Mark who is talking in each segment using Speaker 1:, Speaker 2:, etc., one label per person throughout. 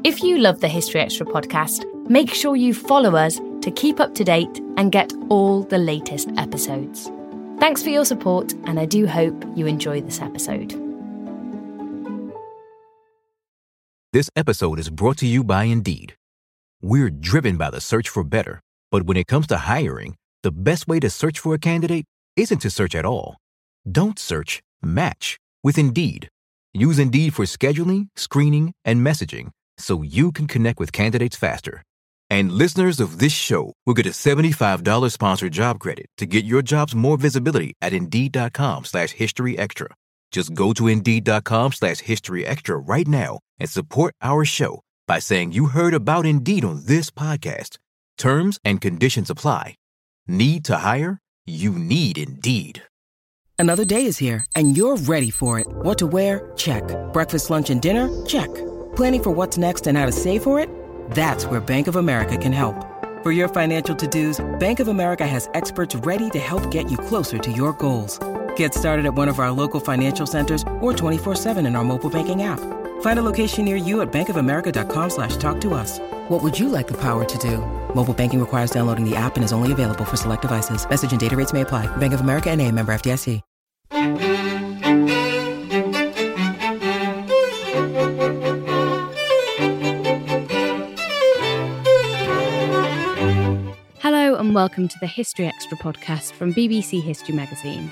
Speaker 1: If you love the History Extra podcast, make sure you follow us to keep up to date and get all the latest episodes. Thanks for your support, and I do hope you enjoy this episode.
Speaker 2: This episode is brought to you by Indeed. We're driven by the search for better, but when it comes to hiring, the best way to search for a candidate isn't to search at all. Don't search, match with Indeed. Use Indeed for scheduling, screening, and messaging so you can connect with candidates faster. And listeners of this show will get a $75 sponsored job credit to get your jobs more visibility at Indeed.com/historyextra. Just go to Indeed.com/historyextra right now and support our show by saying you heard about Indeed on this podcast. Terms and conditions apply. Need to hire? You need Indeed.
Speaker 3: Another day is here, and you're ready for it. What to wear? Check. Breakfast, lunch, and dinner? Check. Planning for what's next and how to save for it? That's where Bank of America can help. For your financial to-dos, Bank of America has experts ready to help get you closer to your goals. Get started at one of our local financial centers or 24/7 in our mobile banking app. Find a location near you at bankofamerica.com/talktous. What would you like the power to do? Mobile banking requires downloading the app and is only available for select devices. Message and data rates may apply. Bank of America N.A., member FDIC.
Speaker 1: Hello and welcome to the History Extra podcast from BBC History Magazine.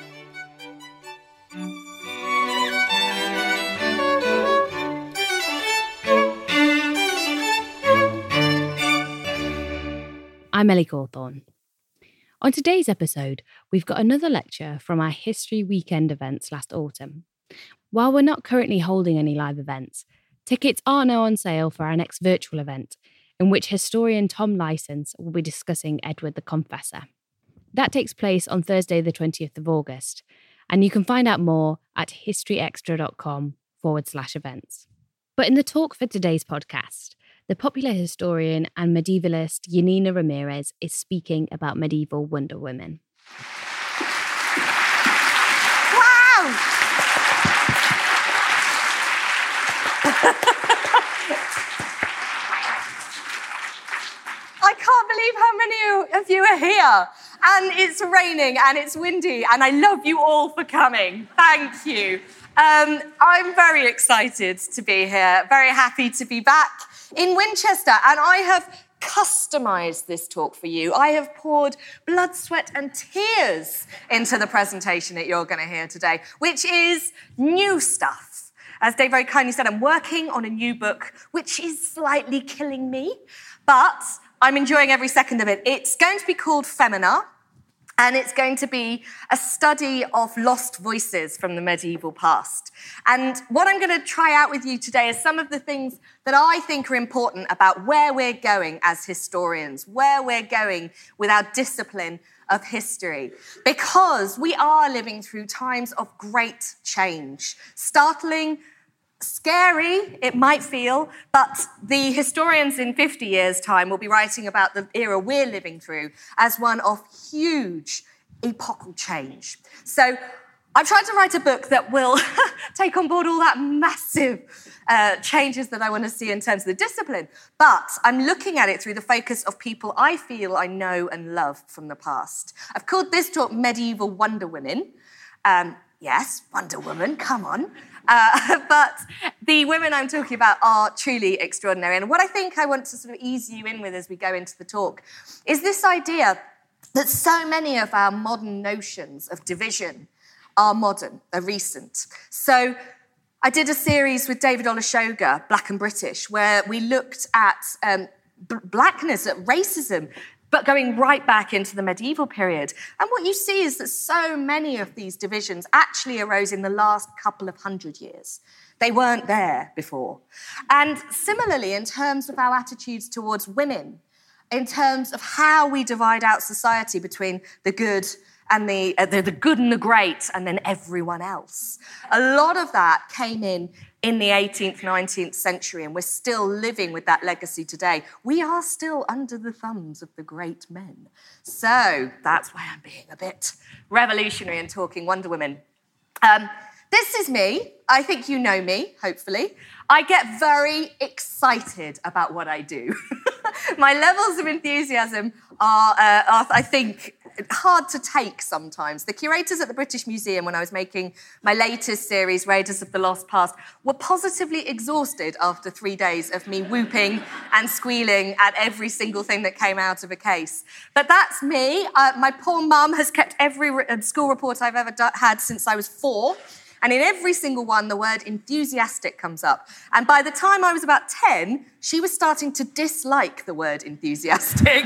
Speaker 1: I'm Ellie Cawthorne. On today's episode, we've got another lecture from our History Weekend events last autumn. While we're not currently holding any live events, tickets are now on sale for our next virtual event, in which historian Tom Licence will be discussing Edward the Confessor. That takes place on Thursday the 20th of August, and you can find out more at historyextra.com/events. But in the talk for today's podcast, the popular historian and medievalist Yanina Ramirez is speaking about medieval Wonder Women.
Speaker 4: Wow! I can't believe how many of you are here. And it's raining and it's windy, and I love you all for coming. Thank you. I'm very excited to be here, very happy to be back in Winchester, and I have customised this talk for you. I have poured blood, sweat and tears into the presentation that you're going to hear today, which is new stuff. As Dave very kindly said, I'm working on a new book, which is slightly killing me, but I'm enjoying every second of it. It's going to be called Femina, and it's going to be a study of lost voices from the medieval past. And what I'm going to try out with you today is some of the things that I think are important about where we're going as historians, where we're going with our discipline of history. Because we are living through times of great change. Startling, scary, it might feel, but the historians in 50 years' time will be writing about the era we're living through as one of huge epochal change. So I've tried to write a book that will take on board all that massive changes that I want to see in terms of the discipline, but I'm looking at it through the focus of people I feel I know and love from the past. I've called this talk Medieval Wonder Women. Yes, Wonder Woman, come on. But the women I'm talking about are truly extraordinary. And what I think I want to sort of ease you in with as we go into the talk is this idea that so many of our modern notions of division are modern, are recent. So I did a series with David Olusoga, Black and British, where we looked at blackness, at racism, but going right back into the medieval period. And what you see is that so many of these divisions actually arose in the last couple of hundred years. They weren't there before. And similarly, in terms of our attitudes towards women, in terms of how we divide out society between the good and the good and the great, and then everyone else. A lot of that came in the 18th, 19th century, and we're still living with that legacy today. We are still under the thumbs of the great men. So that's why I'm being a bit revolutionary and talking Wonder Women. This is me. I think you know me, hopefully. I get very excited about what I do. My levels of enthusiasm are, I think, hard to take sometimes. The curators at the British Museum, when I was making my latest series, Raiders of the Lost Past, were positively exhausted after 3 days of me whooping and squealing at every single thing that came out of a case. But that's me. My poor mum has kept every school report I've ever had since I was 4. And in every single one, the word enthusiastic comes up. And by the time I was about 10, she was starting to dislike the word enthusiastic.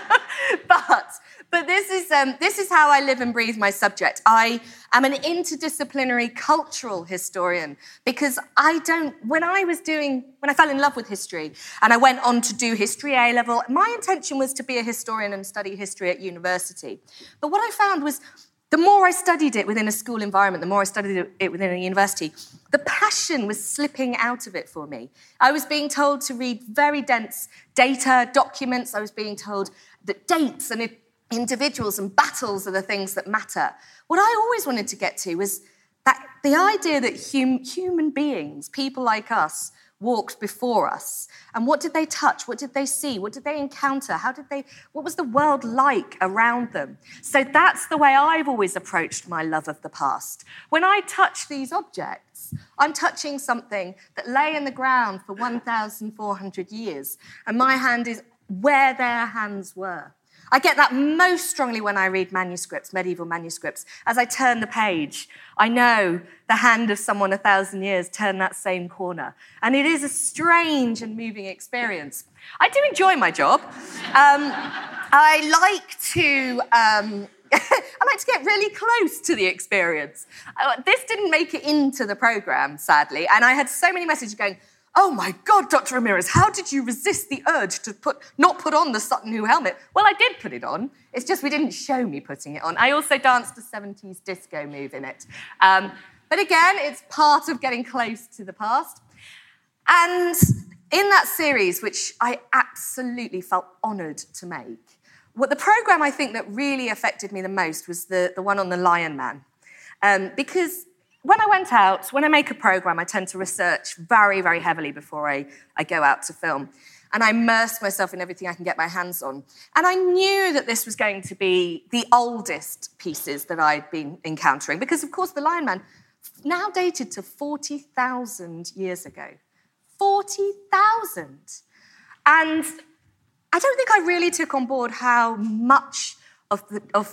Speaker 4: But this is how I live and breathe my subject. I am an interdisciplinary cultural historian because when I fell in love with history and I went on to do history A-level, my intention was to be a historian and study history at university. But what I found was the more I studied it within a school environment, the more I studied it within a university, the passion was slipping out of it for me. I was being told to read very dense data, documents. I was being told that dates and individuals and battles are the things that matter. What I always wanted to get to was that the idea that human beings, people like us, walked before us. And what did they touch? What did they see? What did they encounter? What was the world like around them? So that's the way I've always approached my love of the past. When I touch these objects, I'm touching something that lay in the ground for 1,400 years, and my hand is where their hands were. I get that most strongly when I read manuscripts, medieval manuscripts. As I turn the page, I know the hand of someone 1,000 years turned that same corner. And it is a strange and moving experience. I do enjoy my job. I like to get really close to the experience. This didn't make it into the programme, sadly, and I had so many messages going, "Oh my God, Dr. Ramirez, how did you resist the urge to not put on the Sutton Hoo helmet?" Well, I did put it on. It's just we didn't show me putting it on. I also danced a 70s disco move in it. But again, it's part of getting close to the past. And in that series, which I absolutely felt honoured to make, the programme I think that really affected me the most was the one on the Lion Man. Because when I make a programme, I tend to research very, very heavily before I go out to film. And I immerse myself in everything I can get my hands on. And I knew that this was going to be the oldest pieces that I'd been encountering, because, of course, the Lion Man, now dated to 40,000 years ago. 40,000! And I don't think I really took on board how much of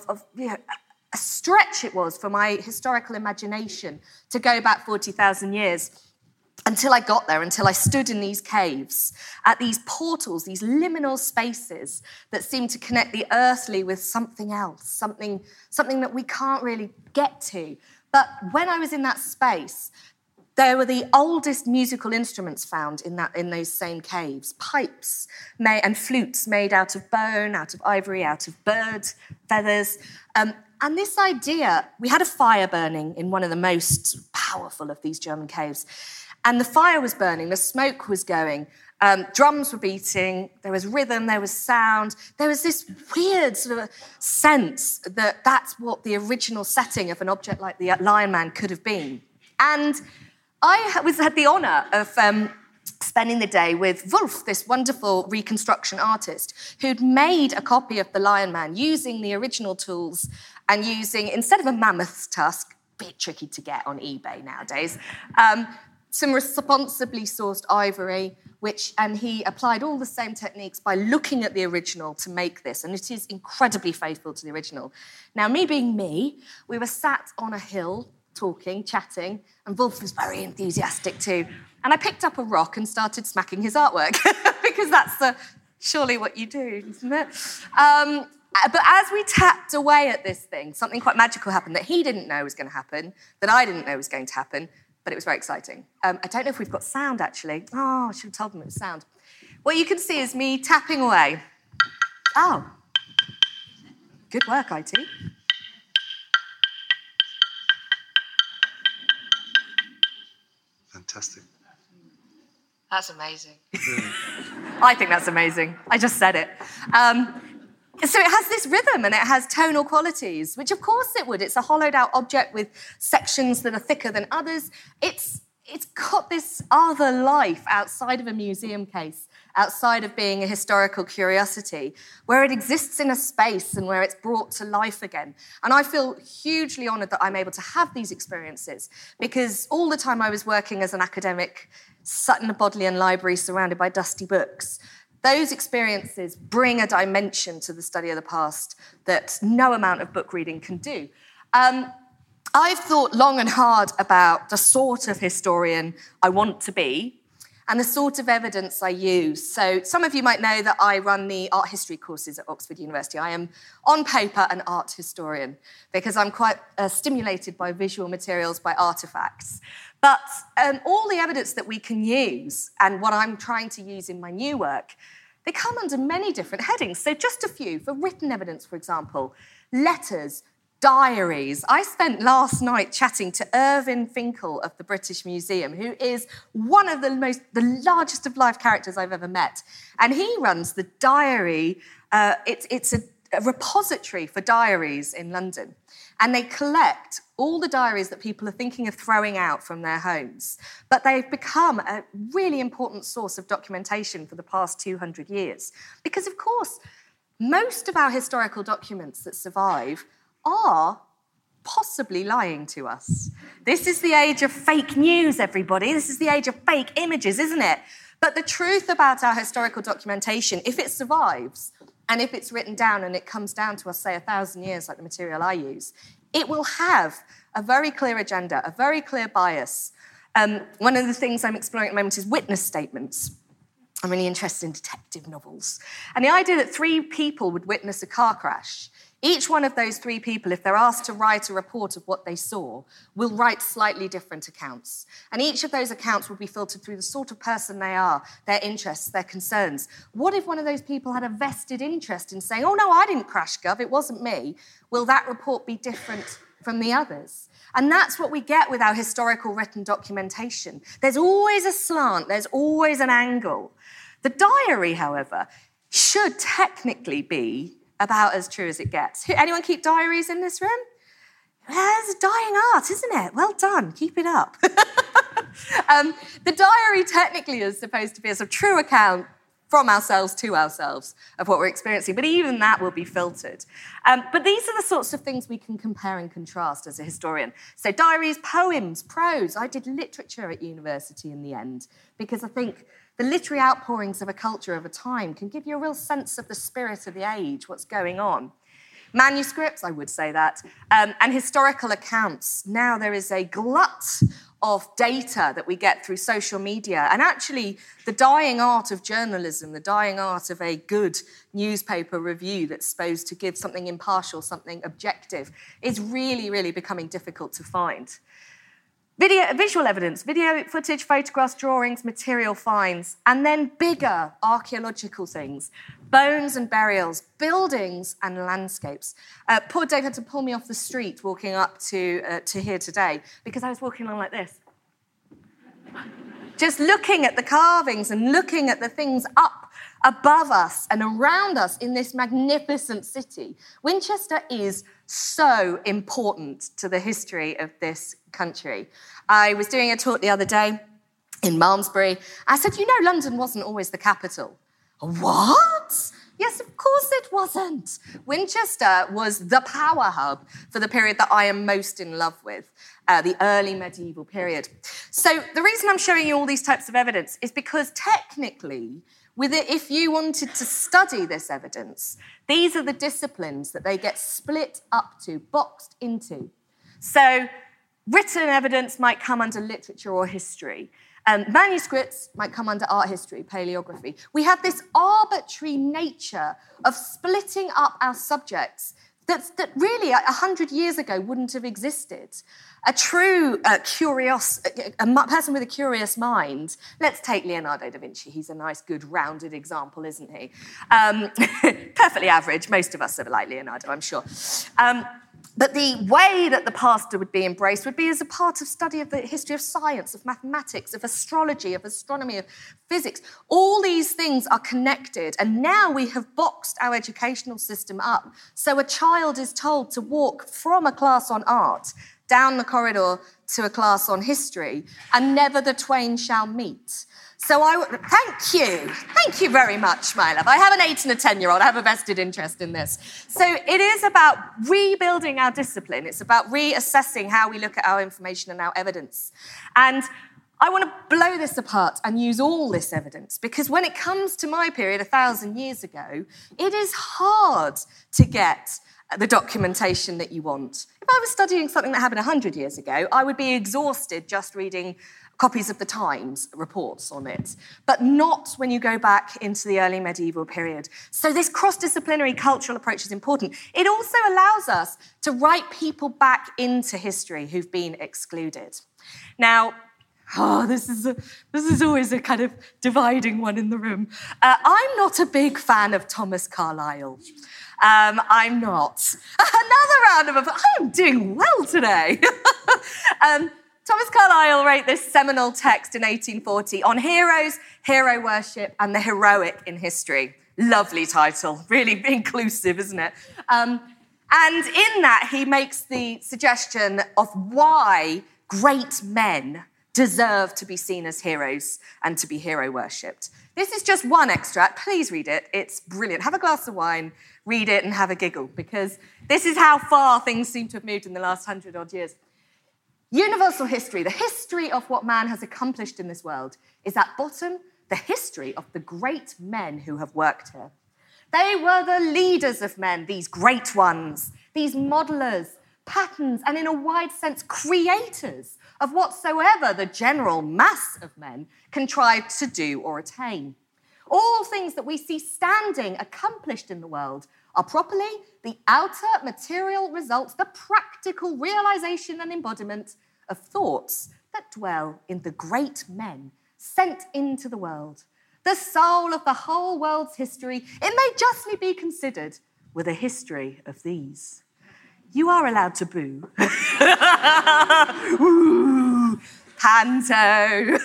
Speaker 4: a stretch it was for my historical imagination to go back 40,000 years until I got there, until I stood in these caves, at these portals, these liminal spaces that seem to connect the earthly with something else, something that we can't really get to. But when I was in that space, there were the oldest musical instruments found in those same caves, pipes and flutes made out of bone, out of ivory, out of bird feathers. And this idea, we had a fire burning in one of the most powerful of these German caves. And the fire was burning, the smoke was going, drums were beating, there was rhythm, there was sound. There was this weird sort of sense that that's what the original setting of an object like the Lion Man could have been. And I had the honour of spending the day with Wolf, this wonderful reconstruction artist, who'd made a copy of the Lion Man using the original tools and using, instead of a mammoth's tusk, a bit tricky to get on eBay nowadays, some responsibly sourced ivory, and he applied all the same techniques by looking at the original to make this, and it is incredibly faithful to the original. Now, me being me, we were sat on a hill, talking, chatting, and Wolf was very enthusiastic too. And I picked up a rock and started smacking his artwork, because that's surely what you do, isn't it? But as we tapped away at this thing, something quite magical happened that he didn't know was going to happen, that I didn't know was going to happen, but it was very exciting. I don't know if we've got sound, actually. Oh, I should have told them it was sound. What you can see is me tapping away. Oh, good work, IT.
Speaker 5: Fantastic.
Speaker 4: That's amazing. I think that's amazing. I just said it. So it has this rhythm and it has tonal qualities, which of course it would. It's a hollowed out object with sections that are thicker than others. It's got this other life outside of a museum case, outside of being a historical curiosity, where it exists in a space and where it's brought to life again. And I feel hugely honoured that I'm able to have these experiences, because all the time I was working as an academic, sat in a Bodleian library surrounded by dusty books, those experiences bring a dimension to the study of the past that no amount of book reading can do. I've thought long and hard about the sort of historian I want to be and the sort of evidence I use. So some of you might know that I run the art history courses at Oxford University. I am, on paper, an art historian because I'm quite stimulated by visual materials, by artefacts. But all the evidence that we can use, and what I'm trying to use in my new work, they come under many different headings. So just a few. For written evidence, for example, letters, diaries. I spent last night chatting to Irving Finkel of the British Museum, who is one of the largest of life characters I've ever met. And he runs the diary, it's a repository for diaries in London. And they collect all the diaries that people are thinking of throwing out from their homes. But they've become a really important source of documentation for the past 200 years. Because, of course, most of our historical documents that survive are possibly lying to us. This is the age of fake news, everybody. This is the age of fake images, isn't it? But the truth about our historical documentation, if it survives, and if it's written down and it comes down to us, say, 1,000 years, like the material I use, it will have a very clear agenda, a very clear bias. One of the things I'm exploring at the moment is witness statements. I'm really interested in detective novels. And the idea that 3 people would witness a car crash. Each one of those 3 people, if they're asked to write a report of what they saw, will write slightly different accounts. And each of those accounts will be filtered through the sort of person they are, their interests, their concerns. What if one of those people had a vested interest in saying, oh, no, I didn't crash, Gov, it wasn't me? Will that report be different from the others? And that's what we get with our historical written documentation. There's always a slant, there's always an angle. The diary, however, should technically be about as true as it gets. Anyone keep diaries in this room? It's a dying art, isn't it? Well done, keep it up. The diary technically is supposed to be a sort of true account from ourselves to ourselves of what we're experiencing, but even that will be filtered. But these are the sorts of things we can compare and contrast as a historian. So diaries, poems, prose. I did literature at university in the end because I think the literary outpourings of a culture of a time can give you a real sense of the spirit of the age, what's going on. Manuscripts, I would say that, and historical accounts. Now there is a glut of data that we get through social media. And actually, the dying art of journalism, the dying art of a good newspaper review that's supposed to give something impartial, something objective, is really, really becoming difficult to find. Visual evidence, video footage, photographs, drawings, material finds, and then bigger archaeological things, bones and burials, buildings and landscapes. Poor Dave had to pull me off the street walking up to here today because I was walking along like this. Just looking at the carvings and looking at the things up above us and around us in this magnificent city. Winchester is so important to the history of this country. I was doing a talk the other day in Malmesbury. I said, London wasn't always the capital. What? Yes, of course it wasn't. Winchester was the power hub for the period that I am most in love with, the early medieval period. So the reason I'm showing you all these types of evidence is because technically, if you wanted to study this evidence, these are the disciplines that they get split up to, boxed into. So written evidence might come under literature or history. Manuscripts might come under art history, paleography. We have this arbitrary nature of splitting up our subjects that really 100 years ago wouldn't have existed. A true person with a curious mind. Let's take Leonardo da Vinci. He's a nice, good, rounded example, isn't he? Perfectly average. Most of us are like Leonardo, I'm sure. But the way that the past would be embraced would be as a part of study of the history of science, of mathematics, of astrology, of astronomy, of physics. All these things are connected, and now we have boxed our educational system up. So a child is told to walk from a class on art down the corridor to a class on history, and never the twain shall meet. So thank you very much, my love. I have an 8 and a 10-year-old. I have a vested interest in this. So it is about rebuilding our discipline. It's about reassessing how we look at our information and our evidence. And I want to blow this apart and use all this evidence, because when it comes to my period 1,000 years ago, it is hard to get the documentation that you want. If I was studying something that happened 100 years ago, I would be exhausted just reading copies of the Times reports on it, but not when you go back into the early medieval period. So this cross-disciplinary cultural approach is important. It also allows us to write people back into history who've been excluded. Now, this is always a kind of dividing one in the room. I'm not a big fan of Thomas Carlyle. I'm not. Another round of applause. I am doing well today. Thomas Carlyle wrote this seminal text in 1840 on heroes, hero worship, and the heroic in history. Lovely title, really inclusive, isn't it? And in that, he makes the suggestion of why great men deserve to be seen as heroes and to be hero worshipped. This is just one extract. Please read it. It's brilliant. Have a glass of wine, read it, and have a giggle, because this is how far things seem to have moved in the last 100-odd years. Universal history, the history of what man has accomplished in this world, is at bottom the history of the great men who have worked here. They were the leaders of men, these great ones, these modelers, patterns, and in a wide sense, creators of whatsoever the general mass of men contrived to do or attain. All things that we see standing accomplished in the world are properly the outer material results, the practical realization and embodiment of thoughts that dwell in the great men sent into the world. The soul of the whole world's history, it may justly be considered with a history of these. You are allowed to boo. Ooh, panto.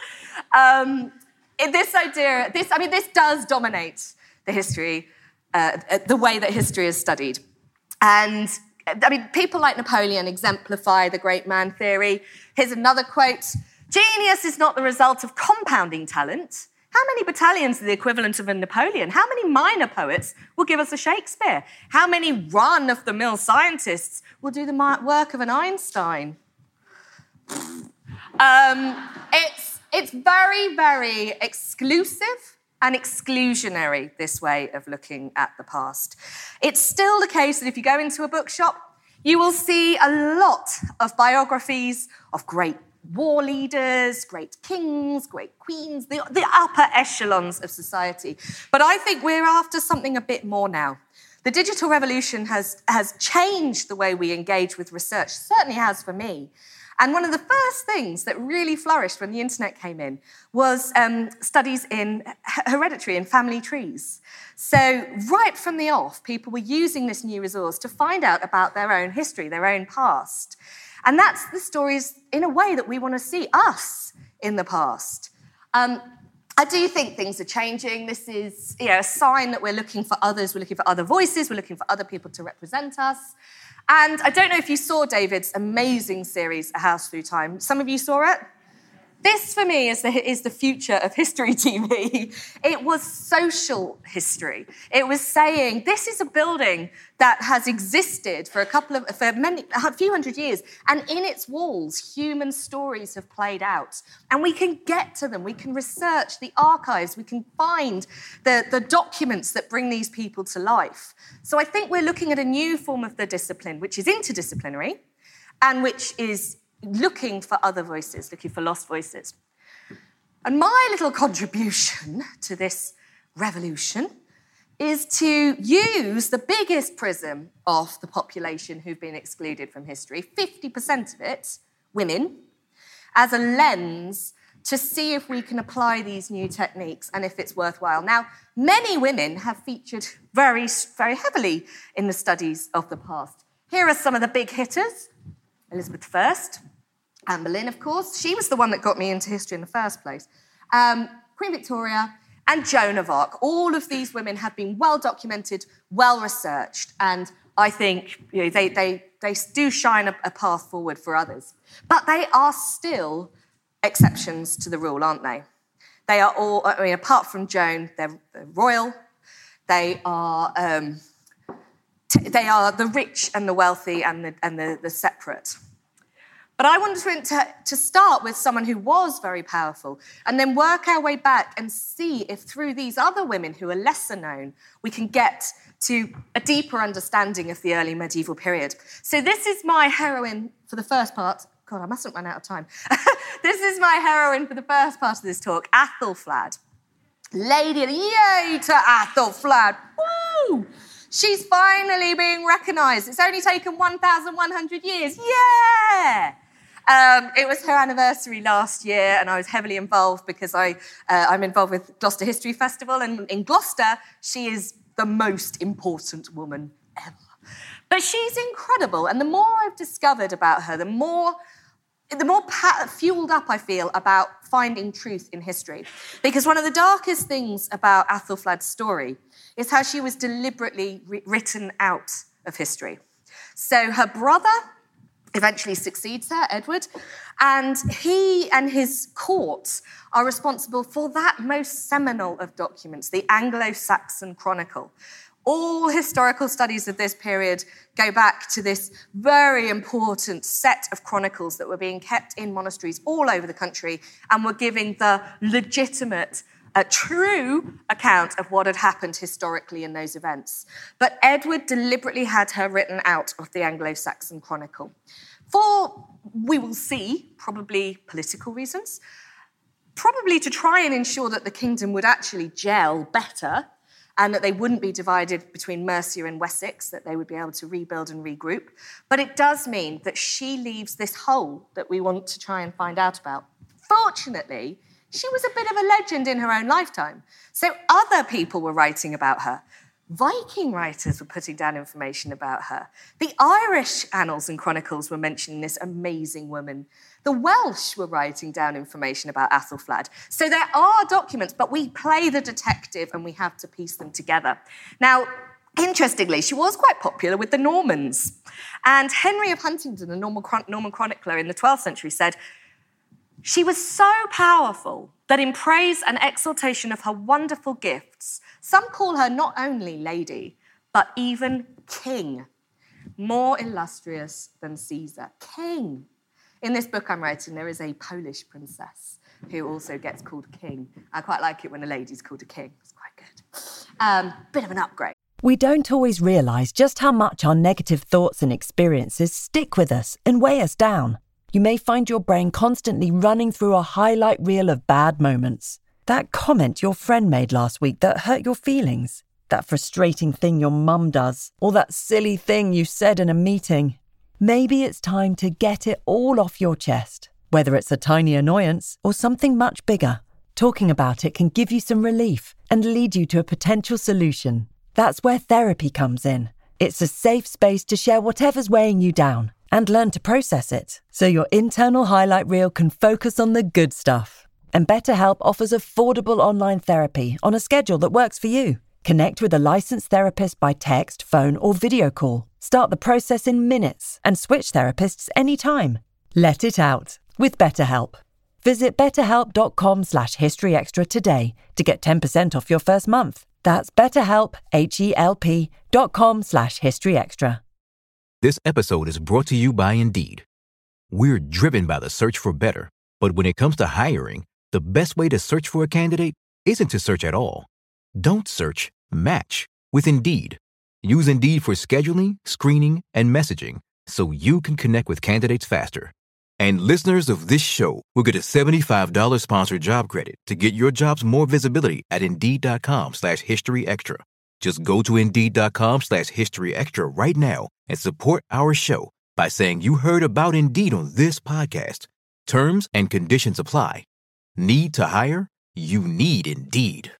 Speaker 4: This does dominate the history, the way that history is studied. And people like Napoleon exemplify the great man theory. Here's another quote. Genius is not the result of compounding talent. How many battalions are the equivalent of a Napoleon? How many minor poets will give us a Shakespeare? How many run-of-the-mill scientists will do the work of an Einstein? It's very, very exclusive and exclusionary, this way of looking at the past. It's still the case that if you go into a bookshop, you will see a lot of biographies of great war leaders, great kings, great queens, the upper echelons of society. But I think we're after something a bit more now. The digital revolution has changed the way we engage with research, certainly has for me. And one of the first things that really flourished when the internet came in was studies in hereditary and family trees. So right from the off, people were using this new resource to find out about their own history, their own past. And that's the stories, in a way, that we want to see us in the past. I do think things are changing. This is a sign that we're looking for others, we're looking for other voices, we're looking for other people to represent us. And I don't know if you saw David's amazing series, A House Through Time. Some of you saw it? This, for me, is the future of history TV. It was social history. It was saying, this is a building that has existed for a few hundred years, and in its walls, human stories have played out. And we can get to them. We can research the archives. We can find the documents that bring these people to life. So I think we're looking at a new form of the discipline, which is interdisciplinary, and which is looking for other voices, looking for lost voices. And my little contribution to this revolution is to use the biggest prism of the population who've been excluded from history, 50% of it, women, as a lens to see if we can apply these new techniques and if it's worthwhile. Now, many women have featured very, very heavily in the studies of the past. Here are some of the big hitters. Elizabeth I, Anne Boleyn, of course. She was the one that got me into history in the first place. Queen Victoria and Joan of Arc. All of these women have been well documented, well researched, and I think they do shine a path forward for others. But they are still exceptions to the rule, aren't they? They are all, apart from Joan, they're royal. They are the rich and the wealthy and the separate. But I wanted to start with someone who was very powerful and then work our way back and see if through these other women who are lesser known, we can get to a deeper understanding of the early medieval period. So this is my heroine for the first part. God, I mustn't run out of time. This is my heroine for the first part of this talk, Athelflaed. Lady, yay to Athelflaed. Woo! She's finally being recognised. It's only taken 1,100 years. Yeah! It was her anniversary last year, and I was heavily involved because I'm involved with Gloucester History Festival, and in Gloucester, she is the most important woman ever. But she's incredible, and the more I've discovered about her, the more fueled up I feel about finding truth in history. Because one of the darkest things about Athelflaed's story is how she was deliberately written out of history. So her brother eventually succeeds her, Edward, and he and his court are responsible for that most seminal of documents, the Anglo-Saxon Chronicle. All historical studies of this period go back to this very important set of chronicles that were being kept in monasteries all over the country and were giving the legitimate, true account of what had happened historically in those events. But Edward deliberately had her written out of the Anglo-Saxon Chronicle. For, we will see, probably political reasons, probably to try and ensure that the kingdom would actually gel better and that they wouldn't be divided between Mercia and Wessex, that they would be able to rebuild and regroup. But it does mean that she leaves this hole that we want to try and find out about. Fortunately, she was a bit of a legend in her own lifetime. So other people were writing about her. Viking writers were putting down information about her. The Irish annals and chronicles were mentioning this amazing woman. The Welsh were writing down information about Athelflaed. So there are documents, but we play the detective and we have to piece them together. Now, interestingly, she was quite popular with the Normans. And Henry of Huntingdon, the Norman chronicler in the 12th century, said, "She was so powerful that in praise and exaltation of her wonderful gifts, some call her not only lady, but even king, more illustrious than Caesar." King. In this book I'm writing, there is a Polish princess who also gets called king. I quite like it when a lady's called a king. It's quite good. Bit of an upgrade.
Speaker 5: We don't always realise just how much our negative thoughts and experiences stick with us and weigh us down. You may find your brain constantly running through a highlight reel of bad moments. That comment your friend made last week that hurt your feelings. That frustrating thing your mum does. Or that silly thing you said in a meeting. Maybe it's time to get it all off your chest. Whether it's a tiny annoyance or something much bigger. Talking about it can give you some relief and lead you to a potential solution. That's where therapy comes in. It's a safe space to share whatever's weighing you down and learn to process it, so your internal highlight reel can focus on the good stuff. And BetterHelp offers affordable online therapy on a schedule that works for you. Connect with a licensed therapist by text, phone, or video call. Start the process in minutes and switch therapists anytime. Let it out with BetterHelp. Visit betterhelp.com/historyextra today to get 10% off your first month. That's BetterHelp, HELP.com/historyextra.
Speaker 2: This episode is brought to you by Indeed. We're driven by the search for better, but when it comes to hiring, the best way to search for a candidate isn't to search at all. Don't search, match with Indeed. Use Indeed for scheduling, screening, and messaging so you can connect with candidates faster. And listeners of this show will get a $75 sponsored job credit to get your jobs more visibility at Indeed.com/historyextra. Just go to Indeed.com/historyextra right now and support our show by saying you heard about Indeed on this podcast. Terms and conditions apply. Need to hire? You need Indeed.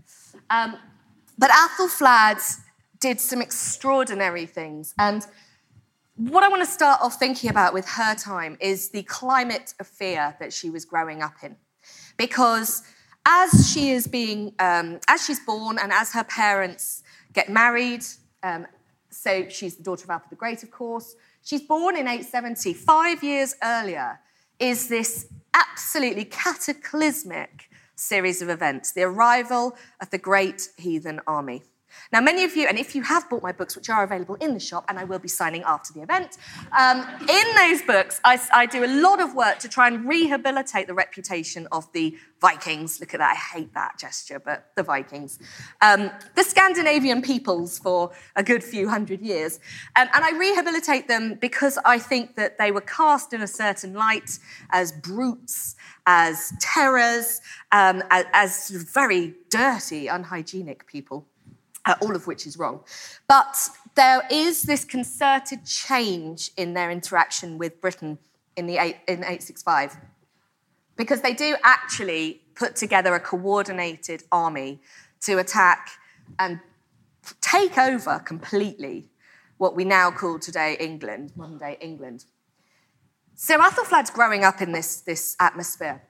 Speaker 4: But Athelflaed did some extraordinary things. And what I want to start off thinking about with her time is the climate of fear that she was growing up in. Because as she's born and as her parents get married, so she's the daughter of Alfred the Great, of course, she's born in 870. 5 years earlier is this absolutely cataclysmic series of events, the arrival of the great heathen army. Now, many of you, and if you have bought my books, which are available in the shop, and I will be signing after the event, in those books, I do a lot of work to try and rehabilitate the reputation of the Vikings. Look at that, I hate that gesture, but the Vikings. The Scandinavian peoples for a good few hundred years. And I rehabilitate them because I think that they were cast in a certain light as brutes, as terrors, as very dirty, unhygienic people. All of which is wrong. But there is this concerted change in their interaction with Britain in 865, because they do actually put together a coordinated army to attack and take over completely what we now call today England, modern-day England. So Athelflaed's growing up in this atmosphere.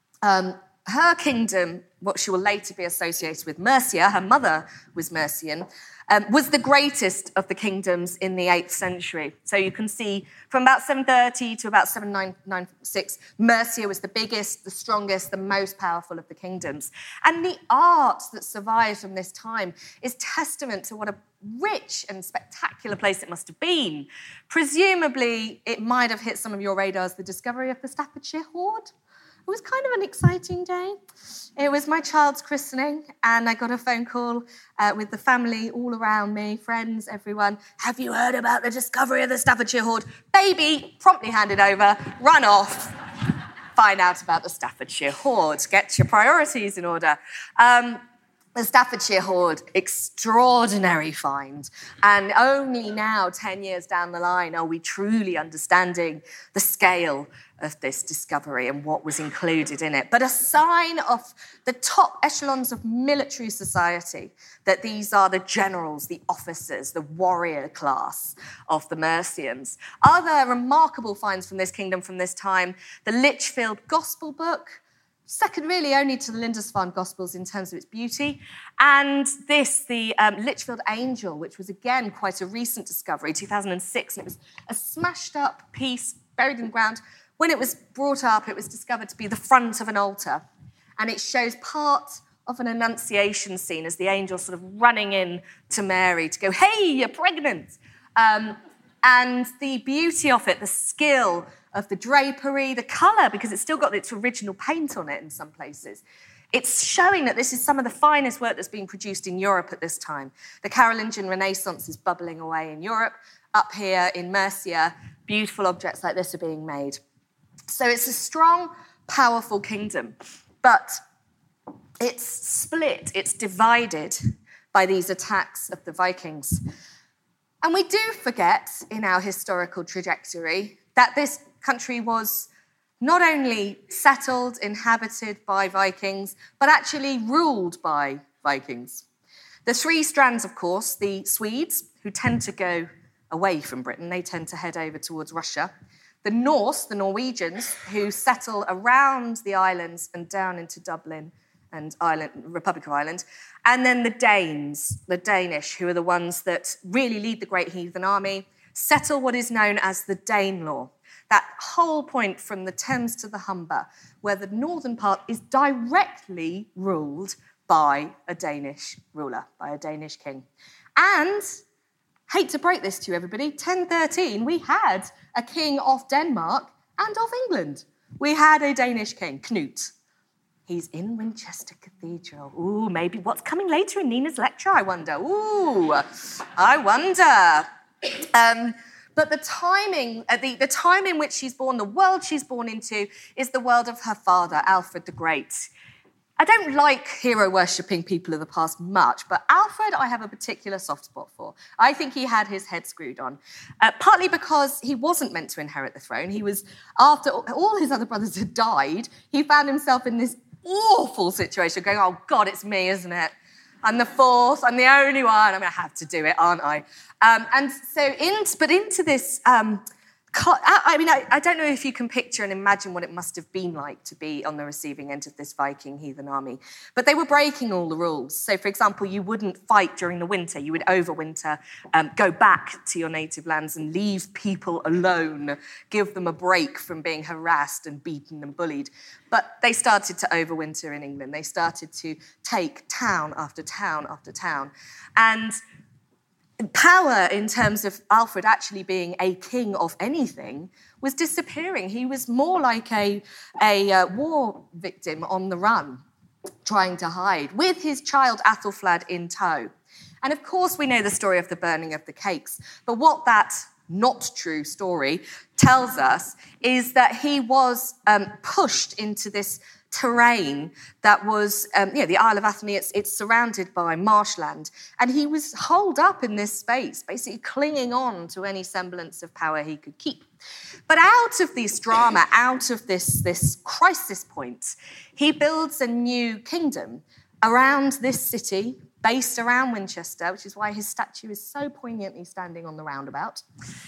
Speaker 4: Her kingdom, what she will later be associated with, Mercia, her mother was Mercian, was the greatest of the kingdoms in the 8th century. So you can see from about 730 to about 796, Mercia was the biggest, the strongest, the most powerful of the kingdoms. And the art that survives from this time is testament to what a rich and spectacular place it must have been. Presumably, it might have hit some of your radars, the discovery of the Staffordshire hoard. It was kind of an exciting day. It was my child's christening, and I got a phone call with the family all around me, friends, everyone. Have you heard about the discovery of the Staffordshire hoard? Baby, promptly handed over, run off, find out about the Staffordshire hoard. Get your priorities in order. The Staffordshire hoard, extraordinary find. And only now, 10 years down the line, are we truly understanding the scale of this discovery and what was included in it. But a sign of the top echelons of military society, that these are the generals, the officers, the warrior class of the Mercians. Other remarkable finds from this kingdom from this time, the Lichfield Gospel Book, second really only to the Lindisfarne Gospels in terms of its beauty, and the Lichfield Angel, which was again quite a recent discovery, 2006, and it was a smashed up piece buried in the ground. When it was brought up, it was discovered to be the front of an altar, and it shows part of an Annunciation scene as the angel sort of running in to Mary to go, hey, you're pregnant. And the beauty of it, the skill of the drapery, the colour, because it's still got its original paint on it in some places. It's showing that this is some of the finest work that's being produced in Europe at this time. The Carolingian Renaissance is bubbling away in Europe. Up here in Mercia, beautiful objects like this are being made. So it's a strong, powerful kingdom, but it's split, it's divided by these attacks of the Vikings. And we do forget in our historical trajectory that this country was not only settled, inhabited by Vikings, but actually ruled by Vikings. The three strands, of course, the Swedes, who tend to go away from Britain, they tend to head over towards Russia. The Norse, the Norwegians, who settle around the islands and down into Dublin and Ireland, Republic of Ireland. And then the Danes, the Danish, who are the ones that really lead the Great Heathen Army, settle what is known as the Danelaw. That whole point from the Thames to the Humber, where the northern part is directly ruled by a Danish ruler, by a Danish king. And, hate to break this to you, everybody, 1013, we had a king of Denmark and of England. We had a Danish king, Knut. He's in Winchester Cathedral. Ooh, maybe what's coming later in Nina's lecture, I wonder. Ooh, I wonder. But the timing, the time in which she's born, the world she's born into, is the world of her father, Alfred the Great. I don't like hero-worshipping people of the past much, but Alfred I have a particular soft spot for. I think he had his head screwed on, partly because he wasn't meant to inherit the throne. He was, after all his other brothers had died, he found himself in this awful situation, going, oh, God, it's me, isn't it? I'm the fourth. I'm the only one. I'm going to have to do it, aren't I? Into this... I don't know if you can picture and imagine what it must have been like to be on the receiving end of this Viking heathen army. But they were breaking all the rules. So, for example, you wouldn't fight during the winter. You would overwinter, go back to your native lands and leave people alone, give them a break from being harassed and beaten and bullied. But they started to overwinter in England. They started to take town after town after town. And power, in terms of Alfred actually being a king of anything, was disappearing. He was more like a war victim on the run, trying to hide, with his child Athelflaed in tow. And of course, we know the story of the burning of the cakes. But what that not true story tells us is that he was pushed into this terrain that was, the Isle of Athelney, it's surrounded by marshland, and he was holed up in this space, basically clinging on to any semblance of power he could keep. But out of this drama, out of this crisis point, he builds a new kingdom around this city, based around Winchester, which is why his statue is so poignantly standing on the roundabout,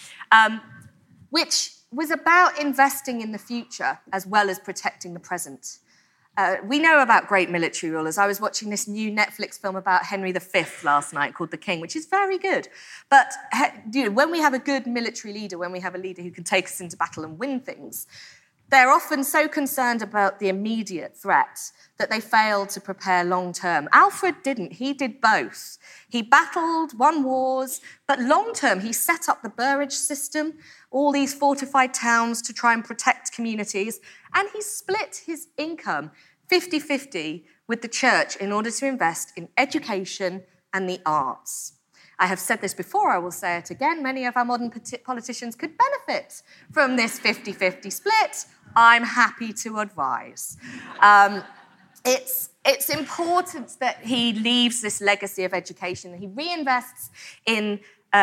Speaker 4: which was about investing in the future as well as protecting the present. We know about great military rulers. I was watching this new Netflix film about Henry V last night called The King, which is very good. But when we have a good military leader, when we have a leader who can take us into battle and win things, they're often so concerned about the immediate threat that they fail to prepare long-term. Alfred didn't. He did both. He battled, won wars, but long-term he set up the burrage system, all these fortified towns to try and protect communities, and he split his income 50-50 with the church in order to invest in education and the arts. I have said this before, I will say it again. Many of our modern politicians could benefit from this 50-50 split. I'm happy to advise. It's important that he leaves this legacy of education, that he reinvests in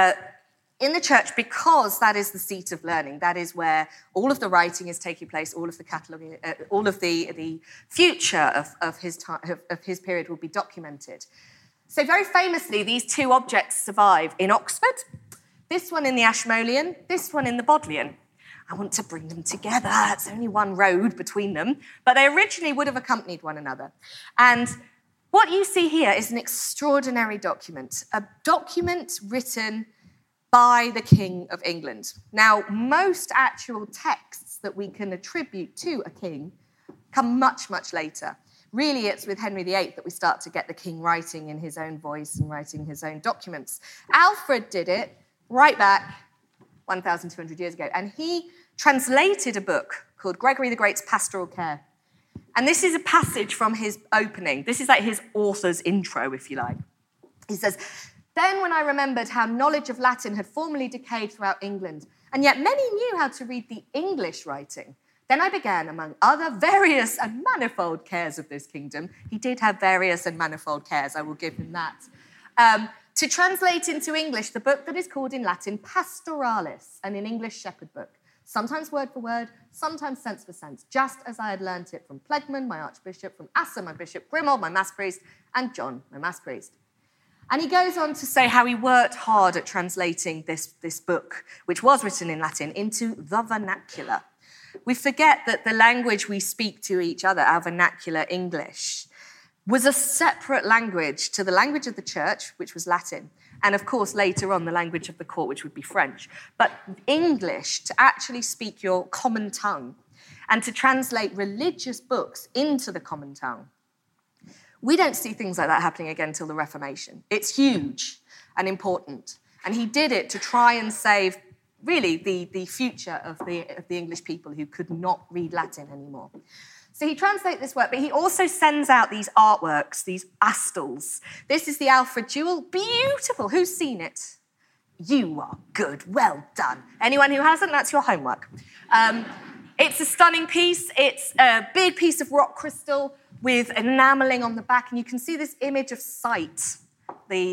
Speaker 4: the church, because that is the seat of learning. That is where all of the writing is taking place, all of the cataloguing, all of the future of his period will be documented. So very famously, these two objects survive in Oxford, this one in the Ashmolean, this one in the Bodleian. I want to bring them together. It's only one road between them, but they originally would have accompanied one another. And what you see here is an extraordinary document, a document written by the King of England. Now, most actual texts that we can attribute to a king come much, much later. Really, it's with Henry VIII that we start to get the king writing in his own voice and writing his own documents. Alfred did it right back 1,200 years ago, and he translated a book called Gregory the Great's Pastoral Care. And this is a passage from his opening. This is like his author's intro, if you like. He says, "Then when I remembered how knowledge of Latin had formerly decayed throughout England, and yet many knew how to read the English writing, then I began, among other various and manifold cares of this kingdom," he did have various and manifold cares, I will give him that, to translate into English the book that is called in Latin Pastoralis, and in English Shepherd book, sometimes word for word, sometimes sense for sense, just as I had learnt it from Plegman, my archbishop, from Assa, my bishop, Grimold, my mass priest, and John, my mass priest. And he goes on to say how he worked hard at translating this book, which was written in Latin, into the vernacular. We forget that the language we speak to each other, our vernacular English, was a separate language to the language of the church, which was Latin, and of course later on the language of the court, which would be French. But English, to actually speak your common tongue and to translate religious books into the common tongue, we don't see things like that happening again until the Reformation. It's huge and important. And he did it to try and save, really, the future of the English people who could not read Latin anymore. So he translates this work, but he also sends out these artworks, these astles. This is the Alfred Jewel. Beautiful. Who's seen it? You are good. Well done. Anyone who hasn't, that's your homework. It's a stunning piece. It's a big piece of rock crystal with enameling on the back, and you can see this image of sight, the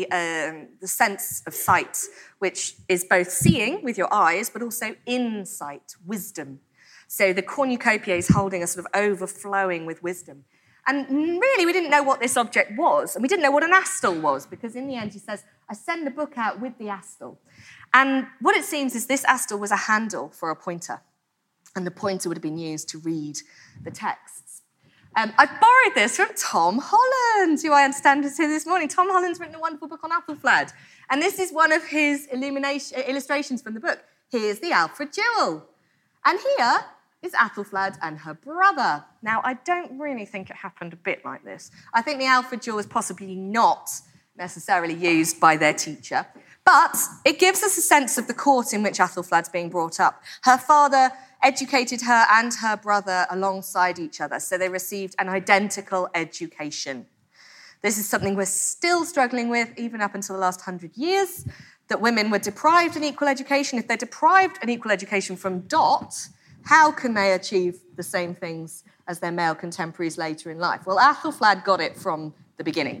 Speaker 4: sense of sight, which is both seeing with your eyes, but also insight, wisdom. So the cornucopia is holding a sort of overflowing with wisdom. And really, we didn't know what this object was, and we didn't know what an astle was, because in the end, he says, I send the book out with the astle. And what it seems is this astle was a handle for a pointer, and the pointer would have been used to read the texts. I've borrowed this from Tom Holland, who I understand is here this morning. Tom Holland's written a wonderful book on Athelflaed, and this is one of his illustrations from the book. Here's the Alfred Jewel, and here is Athelflaed and her brother. Now, I don't really think it happened a bit like this. I think the Alfred Jewel was possibly not necessarily used by their teacher, but it gives us a sense of the court in which Athelflaed's being brought up. Her father educated her and her brother alongside each other, so they received an identical education. This is something we're still struggling with, even up until the last 100 years, that women were deprived an equal education. If they're deprived an equal education from Dot, how can they achieve the same things as their male contemporaries later in life? Well, Athelflaed got it from the beginning.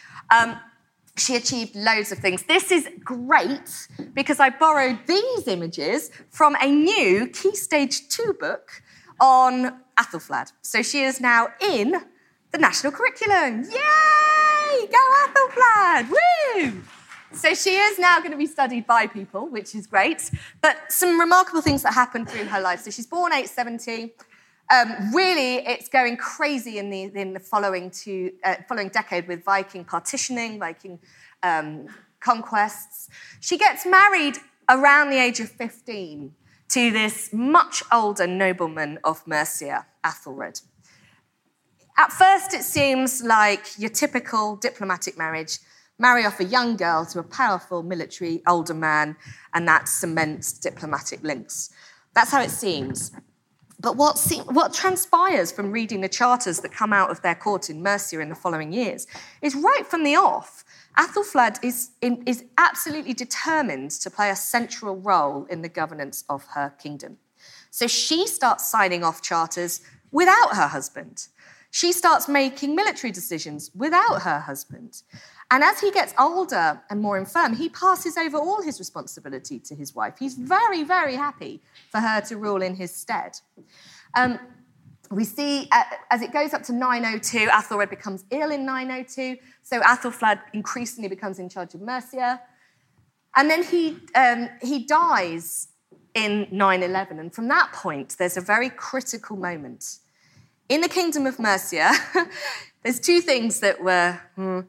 Speaker 4: She achieved loads of things. This is great because I borrowed these images from a new Key Stage 2 book on Athelflaed. So she is now in the national curriculum. Yay! Go Athelflaed! Woo! So she is now going to be studied by people, which is great. But some remarkable things that happened through her life. So she's born 870. Really, it's going crazy in the following decade with Viking partitioning, Viking conquests. She gets married around the age of 15 to this much older nobleman of Mercia, Athelred. At first, it seems like your typical diplomatic marriage. Marry off a young girl to a powerful military older man, and that cements diplomatic links. That's how it seems. But what transpires from reading the charters that come out of their court in Mercia in the following years is right from the off, Athelflaed is absolutely determined to play a central role in the governance of her kingdom. So she starts signing off charters without her husband. She starts making military decisions without her husband. And as he gets older and more infirm, he passes over all his responsibility to his wife. He's very, very happy for her to rule in his stead. We see, as it goes up to 902, Athelred becomes ill in 902, so Athelflaed increasingly becomes in charge of Mercia. And then he dies in 911, and from that point, there's a very critical moment. In the Kingdom of Mercia, there's two things that were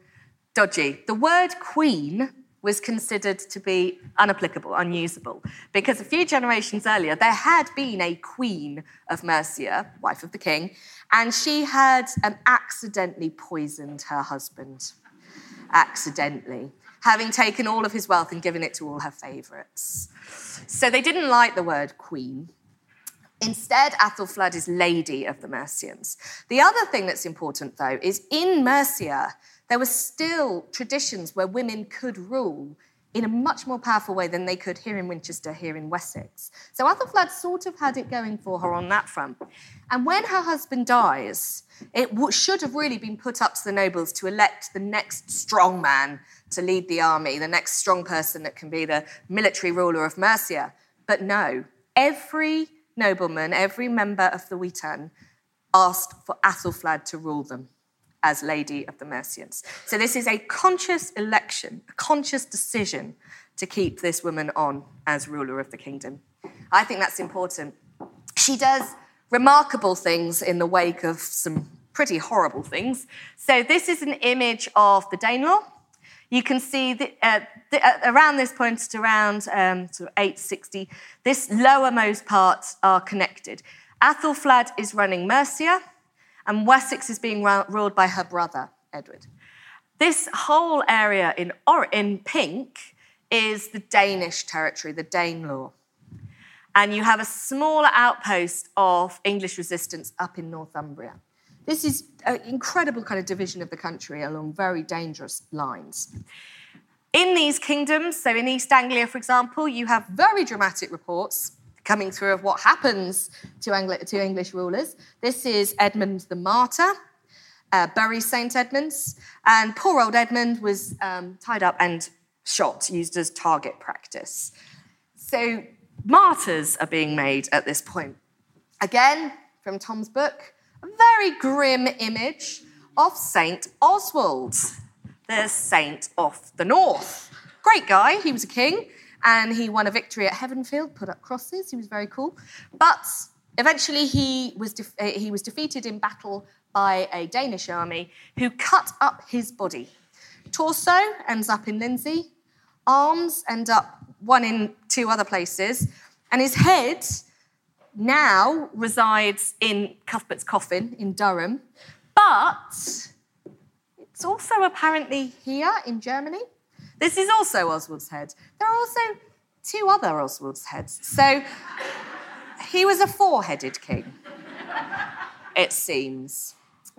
Speaker 4: dodgy. The word queen was considered to be unapplicable, unusable, because a few generations earlier, there had been a queen of Mercia, wife of the king, and she had accidentally poisoned her husband. Accidentally. Having taken all of his wealth and given it to all her favourites. So they didn't like the word queen. Instead, Athelflaed is Lady of the Mercians. The other thing that's important, though, is in Mercia, there were still traditions where women could rule in a much more powerful way than they could here in Winchester, here in Wessex. So Athelflaed sort of had it going for her on that front. And when her husband dies, it should have really been put up to the nobles to elect the next strong man to lead the army, the next strong person that can be the military ruler of Mercia. But no, every nobleman, every member of the Witan asked for Athelflaed to rule them as Lady of the Mercians. So this is a conscious election, a conscious decision to keep this woman on as ruler of the kingdom. I think that's important. She does remarkable things in the wake of some pretty horrible things. So this is an image of the Danelaw. You can see around this point, at around sort of 860, this lowermost part are connected. Athelflaed is running Mercia, and Wessex is being ruled by her brother, Edward. This whole area in pink is the Danish territory, the Danelaw. And you have a smaller outpost of English resistance up in Northumbria. This is an incredible kind of division of the country along very dangerous lines. In these kingdoms, so in East Anglia, for example, you have very dramatic reports coming through of what happens to English rulers. This is Edmund the Martyr, Bury St. Edmunds, and poor old Edmund was tied up and shot, used as target practice. So martyrs are being made at this point. Again, from Tom's book, a very grim image of St. Oswald, the saint of the north. Great guy, he was a king, and he won a victory at Heavenfield, put up crosses, he was very cool. But eventually he was defeated in battle by a Danish army who cut up his body. Torso ends up in Lindsey, arms end up one in two other places, and his head now resides in Cuthbert's coffin in Durham, but it's also apparently here in Germany. This is also Oswald's head. There are also two other Oswald's heads. So he was a four-headed king, it seems.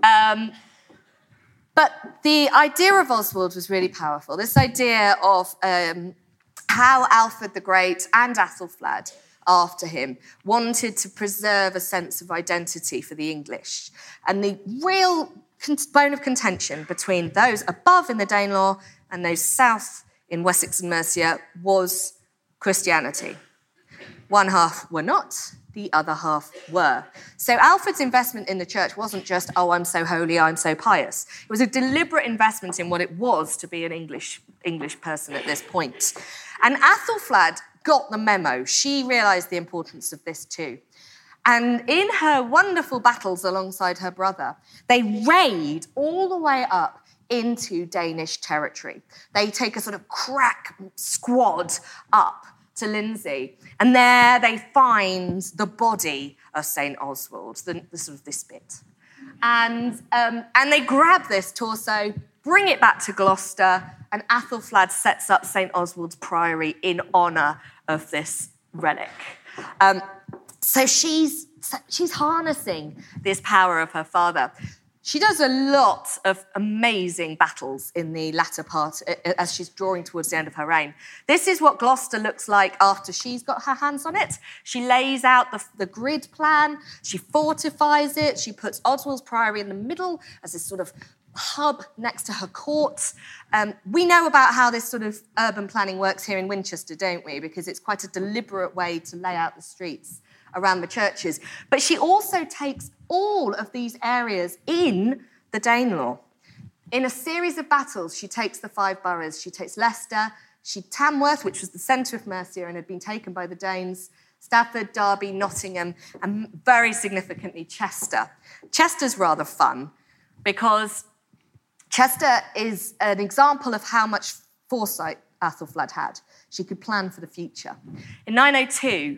Speaker 4: But the idea of Oswald was really powerful. This idea of how Alfred the Great and Athelflaed, after him, wanted to preserve a sense of identity for the English. And the real bone of contention between those above in the Danelaw and those south in Wessex and Mercia was Christianity. One half were not, the other half were. So Alfred's investment in the church wasn't just, oh, I'm so holy, I'm so pious. It was a deliberate investment in what it was to be an English person at this point. And Athelflaed got the memo. She realised the importance of this too. And in her wonderful battles alongside her brother, they raid all the way up into Danish territory. They take a sort of crack squad up to Lindsey, and there they find the body of St. Oswald, the sort of this bit. And they grab this torso, bring it back to Gloucester, and Athelflaed sets up St. Oswald's Priory in honour of this relic. So she's harnessing this power of her father. She does a lot of amazing battles in the latter part as she's drawing towards the end of her reign. This is what Gloucester looks like after she's got her hands on it. She lays out the grid plan, she fortifies it, she puts Oswald's Priory in the middle as this sort of hub next to her court. We know about how this sort of urban planning works here in Winchester, don't we? Because it's quite a deliberate way to lay out the streets around the churches. But she also takes all of these areas in the Danelaw. In a series of battles, she takes the 5 boroughs. She takes Leicester, Tamworth, which was the centre of Mercia and had been taken by the Danes, Stafford, Derby, Nottingham, and very significantly Chester. Chester's rather fun because Chester is an example of how much foresight Athelflaed had. She could plan for the future. In 902,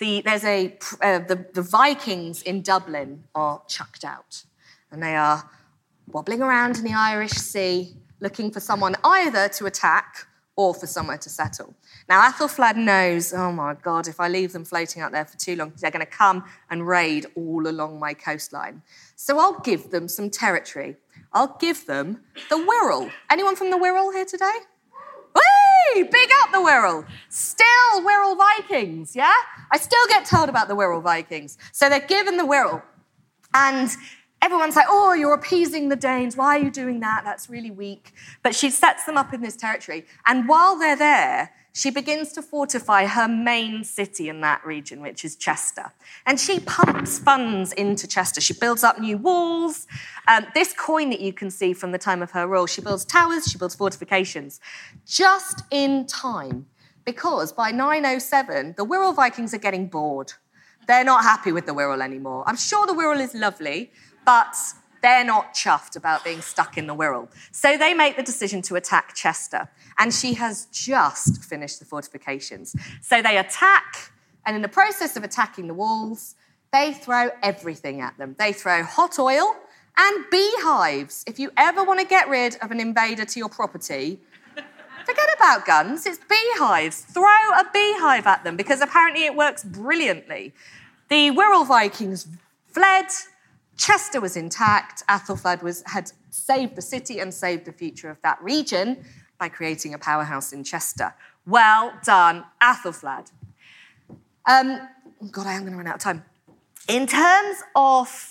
Speaker 4: the Vikings in Dublin are chucked out, and they are wobbling around in the Irish Sea, looking for someone either to attack or for somewhere to settle. Now, Athelflaed knows, oh my God, if I leave them floating out there for too long, they're going to come and raid all along my coastline. So I'll give them some territory. I'll give them the Wirral. Anyone from the Wirral here today? Whee! Big up the Wirral. Still Wirral Vikings, yeah? I still get told about the Wirral Vikings. So they're given the Wirral. And everyone's like, oh, you're appeasing the Danes. Why are you doing that? That's really weak. But she sets them up in this territory. And while they're there, she begins to fortify her main city in that region, which is Chester. And she pumps funds into Chester. She builds up new walls. This coin that you can see from the time of her rule, she builds towers, she builds fortifications, just in time. Because by 907, the Wirral Vikings are getting bored. They're not happy with the Wirral anymore. I'm sure the Wirral is lovely, but they're not chuffed about being stuck in the Wirral. So they make the decision to attack Chester. And she has just finished the fortifications. So they attack, and in the process of attacking the walls, they throw everything at them. They throw hot oil and beehives. If you ever want to get rid of an invader to your property, forget about guns, it's beehives. Throw a beehive at them, because apparently it works brilliantly. The Wirral Vikings fled. Chester was intact. Athelflaed had saved the city and saved the future of that region by creating a powerhouse in Chester. Well done, Athelflaed. God, I am going to run out of time. In terms of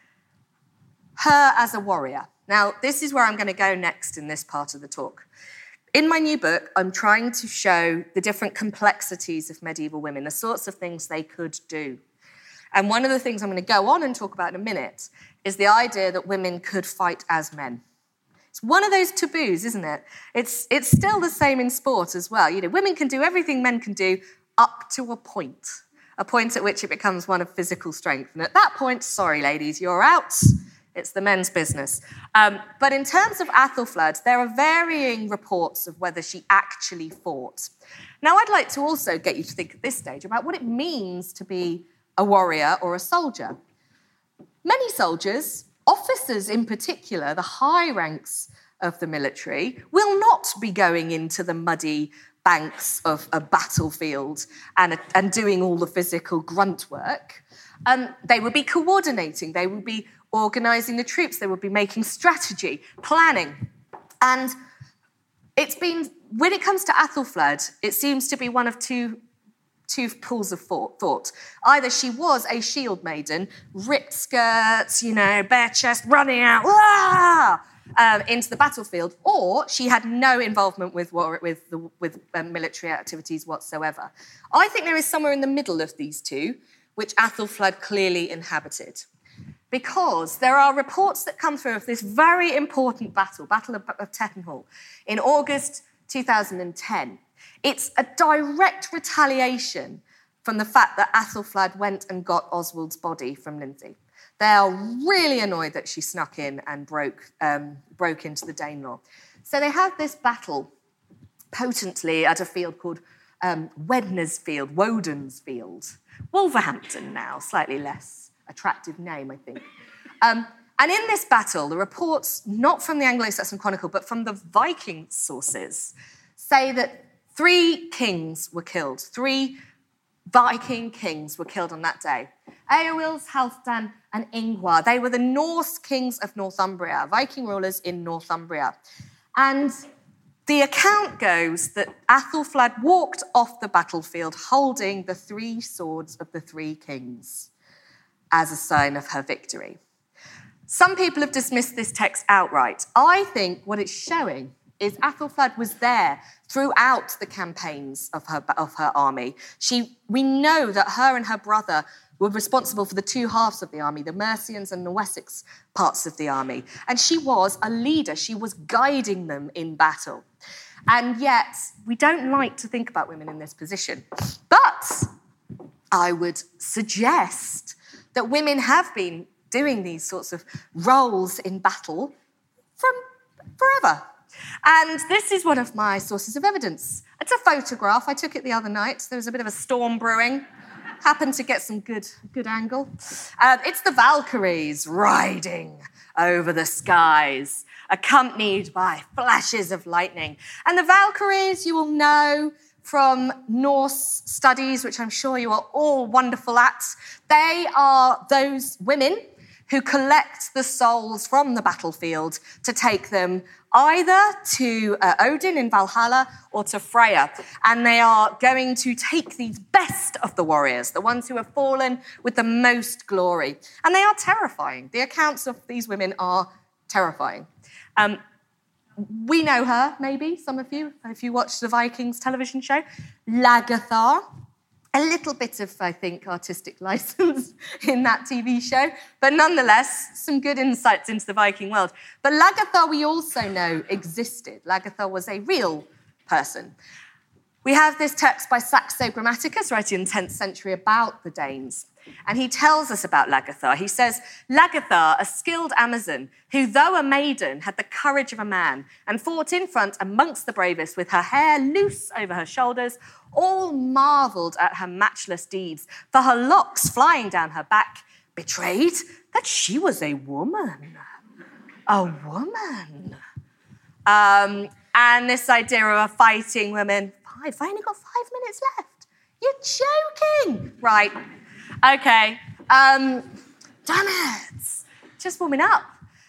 Speaker 4: her as a warrior, now this is where I'm going to go next in this part of the talk. In my new book, I'm trying to show the different complexities of medieval women, the sorts of things they could do. And one of the things I'm going to go on and talk about in a minute is the idea that women could fight as men. It's one of those taboos, isn't it? It's still the same in sport as well. You know, women can do everything men can do up to a point at which it becomes one of physical strength. And at that point, sorry, ladies, you're out. It's the men's business. But in terms of Athelflaed, there are varying reports of whether she actually fought. Now, I'd like to also get you to think at this stage about what it means to be a warrior or a soldier. Many soldiers, officers in particular, the high ranks of the military, will not be going into the muddy banks of a battlefield and doing all the physical grunt work. They would be coordinating, they would be organising the troops, they would be making strategy, planning. And it's been, when it comes to Athelflaed, it seems to be one of two pools of thought. Either she was a shield maiden, ripped skirts, bare chest, running out, into the battlefield, or she had no involvement with military activities whatsoever. I think there is somewhere in the middle of these two, which Athelflaed clearly inhabited. Because there are reports that come through of this very important Battle of Tettenhall, in August 2010. It's a direct retaliation from the fact that Athelflaed went and got Oswald's body from Lindsay. They are really annoyed that she snuck in and broke into the Danelaw. So they have this battle potently at a field called Woden's Field. Wolverhampton now, slightly less attractive name, I think. And in this battle, the reports, not from the Anglo-Saxon Chronicle, but from the Viking sources, say that 3 kings were killed. 3 Viking kings were killed on that day. Eowils, Halfdan, and Ingvar. They were the Norse kings of Northumbria, Viking rulers in Northumbria. And the account goes that Athelflaed walked off the battlefield holding the 3 swords of the 3 kings as a sign of her victory. Some people have dismissed this text outright. I think what it's showing is Athelflaed was there throughout the campaigns of her army. We know that her and her brother were responsible for the 2 halves of the army, the Mercians and the Wessex parts of the army. And she was a leader. She was guiding them in battle. And yet, we don't like to think about women in this position. But I would suggest that women have been doing these sorts of roles in battle from forever. And this is one of my sources of evidence. It's a photograph. I took it the other night. There was a bit of a storm brewing. Happened to get some good angle. It's the Valkyries riding over the skies, accompanied by flashes of lightning. And the Valkyries, you will know from Norse studies, which I'm sure you are all wonderful at, they are those women who collect the souls from the battlefield to take them either to Odin in Valhalla or to Freya. And they are going to take these best of the warriors, the ones who have fallen with the most glory. And they are terrifying. The accounts of these women are terrifying. We know her, maybe, some of you, if you watch the Vikings television show. Lagertha. A little bit of, I think, artistic license in that TV show, but nonetheless, some good insights into the Viking world. But Lagertha, we also know, existed. Lagertha was a real person. We have this text by Saxo Grammaticus, writing in the 10th century about the Danes. And he tells us about Lagertha. He says, Lagertha, a skilled Amazon, who, though a maiden, had the courage of a man, and fought in front amongst the bravest with her hair loose over her shoulders, all marvelled at her matchless deeds, for her locks flying down her back betrayed that she was a woman. A woman. And this idea of a fighting woman, I've only got 5 minutes left. You're joking. Right. Okay. Damn it. Just warming up.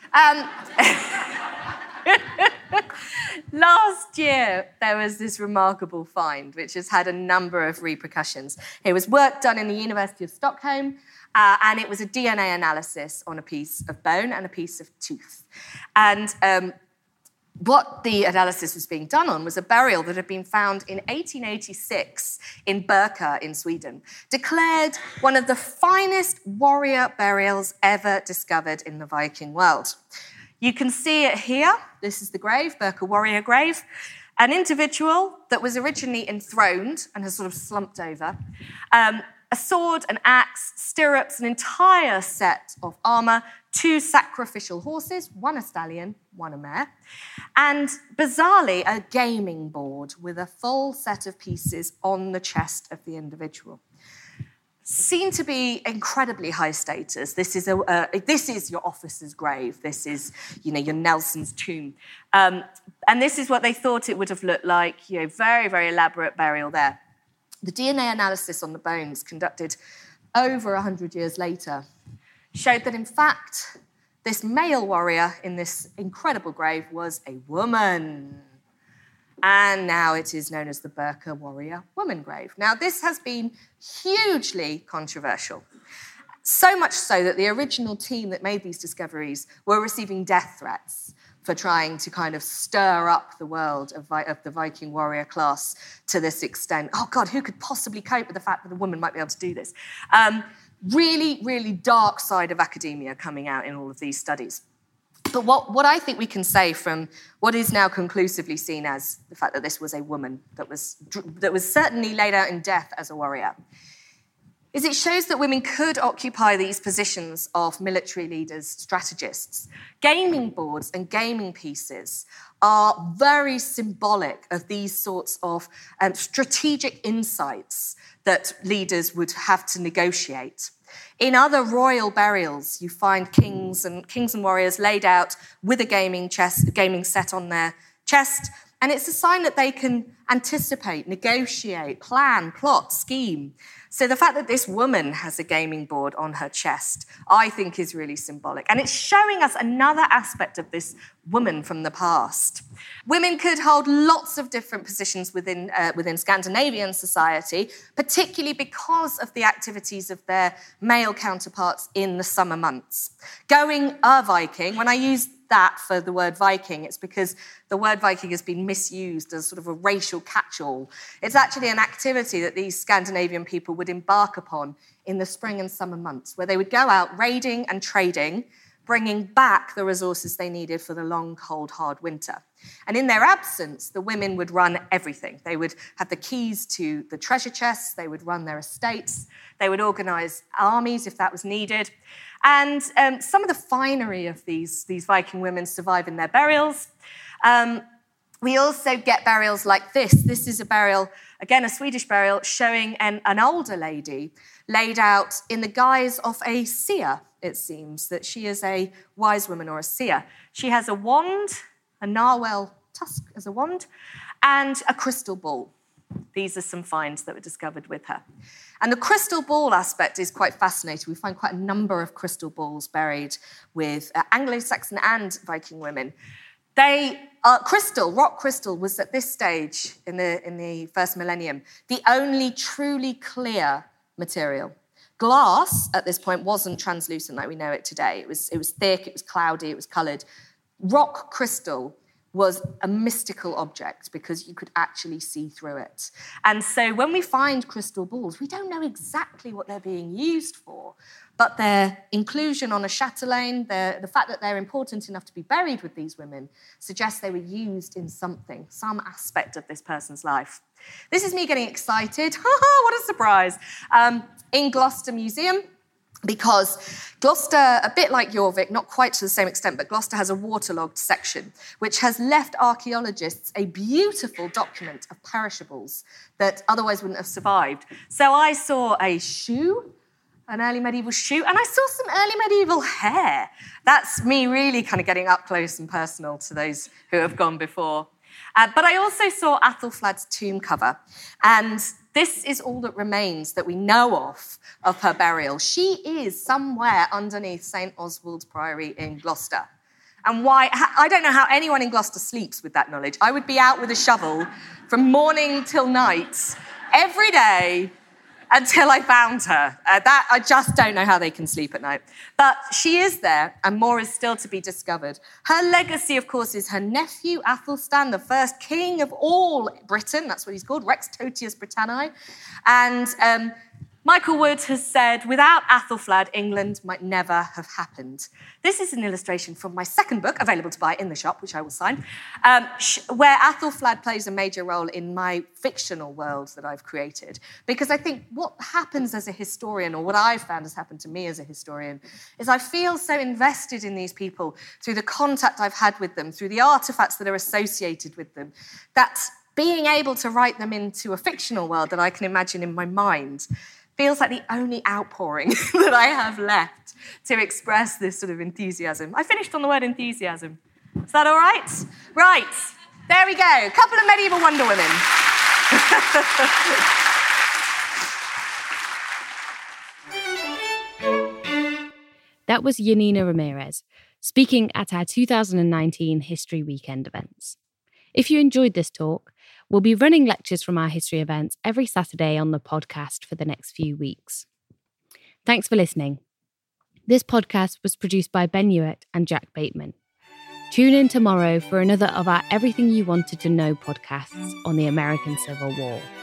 Speaker 4: Last year, there was this remarkable find, which has had a number of repercussions. It was work done in the University of Stockholm, and it was a DNA analysis on a piece of bone and a piece of tooth. And What the analysis was being done on was a burial that had been found in 1886 in Birka in Sweden, declared one of the finest warrior burials ever discovered in the Viking world. You can see it here. This is the grave, Birka warrior grave. An individual that was originally enthroned and has sort of slumped over. A sword, an axe, stirrups, an entire set of armour, 2 sacrificial horses, 1 a stallion, 1 a mare, and bizarrely a gaming board with a full set of pieces on the chest of the individual. Seen to be incredibly high status. This is your officer's grave. This is, your Nelson's tomb. And this is what they thought it would have looked like, very, very elaborate burial there. The DNA analysis on the bones conducted over 100 years later showed that, in fact, this male warrior in this incredible grave was a woman. And now it is known as the Birka warrior woman grave. Now, this has been hugely controversial. So much so that the original team that made these discoveries were receiving death threats for trying to kind of stir up the world of the Viking warrior class to this extent. Oh, God, who could possibly cope with the fact that a woman might be able to do this? Really, really dark side of academia coming out in all of these studies. But what I think we can say from what is now conclusively seen as the fact that this was a woman that was certainly laid out in death as a warrior is it shows that women could occupy these positions of military leaders, strategists. Gaming boards and gaming pieces are very symbolic of these sorts of strategic insights that leaders would have to negotiate. In other royal burials, you find kings and warriors laid out with a gaming set on their chest, and it's a sign that they can anticipate, negotiate, plan, plot, scheme. So the fact that this woman has a gaming board on her chest, I think is really symbolic. And it's showing us another aspect of this woman from the past. Women could hold lots of different positions within Scandinavian society, particularly because of the activities of their male counterparts in the summer months. Going a Viking, when I use that for the word Viking, it's because the word Viking has been misused as sort of a racial catch-all. It's actually an activity that these Scandinavian people would embark upon in the spring and summer months, where they would go out raiding and trading, bringing back the resources they needed for the long, cold, hard winter. And in their absence, the women would run everything. They would have the keys to the treasure chests, they would run their estates, they would organise armies if that was needed. And some of the finery of these Viking women survive in their burials. We also get burials like this. This is a burial, again, a Swedish burial, showing an older lady laid out in the guise of a seer, it seems, that she is a wise woman or a seer. She has a wand, a narwhal tusk as a wand, and a crystal ball. These are some finds that were discovered with her. And the crystal ball aspect is quite fascinating. We find quite a number of crystal balls buried with Anglo-Saxon and Viking women. Rock crystal was at this stage in the first millennium the only truly clear material. Glass at this point wasn't translucent like we know it today. It was thick, it was cloudy, it was coloured. Rock crystal was a mystical object because you could actually see through it. And so when we find crystal balls, we don't know exactly what they're being used for, but their inclusion on a chatelaine, the fact that they're important enough to be buried with these women, suggests they were used in something, some aspect of this person's life. This is me getting excited. What a surprise. In Gloucester Museum, because Gloucester, a bit like Jorvik, not quite to the same extent, but Gloucester has a waterlogged section, which has left archaeologists a beautiful document of perishables that otherwise wouldn't have survived. So I saw a shoe, an early medieval shoe, and I saw some early medieval hair. That's me really kind of getting up close and personal to those who have gone before. But I also saw Athelflad's tomb cover, and this is all that remains that we know of her burial. She is somewhere underneath St. Oswald's Priory in Gloucester. And why? I don't know how anyone in Gloucester sleeps with that knowledge. I would be out with a shovel from morning till night, every day, until I found her. That I just don't know how they can sleep at night. But she is there, and more is still to be discovered. Her legacy, of course, is her nephew, Athelstan, the first king of all Britain. That's what he's called, Rex Totius Britanniae. And Michael Wood has said, without Athelflaed, England might never have happened. This is an illustration from my second book, available to buy in the shop, which I will sign, where Athelflaed plays a major role in my fictional world that I've created. Because I think what happens as a historian, or what I've found has happened to me as a historian, is I feel so invested in these people through the contact I've had with them, through the artifacts that are associated with them, that being able to write them into a fictional world that I can imagine in my mind feels like the only outpouring that I have left to express this sort of enthusiasm. I finished on the word enthusiasm. Is that all right? Right. There we go. A couple of medieval Wonder Women.
Speaker 1: That was Yanina Ramirez, speaking at our 2019 History Weekend events. If you enjoyed this talk, we'll be running lectures from our history events every Saturday on the podcast for the next few weeks. Thanks for listening. This podcast was produced by Ben Hewitt and Jack Bateman. Tune in tomorrow for another of our Everything You Wanted to Know podcasts on the American Civil War.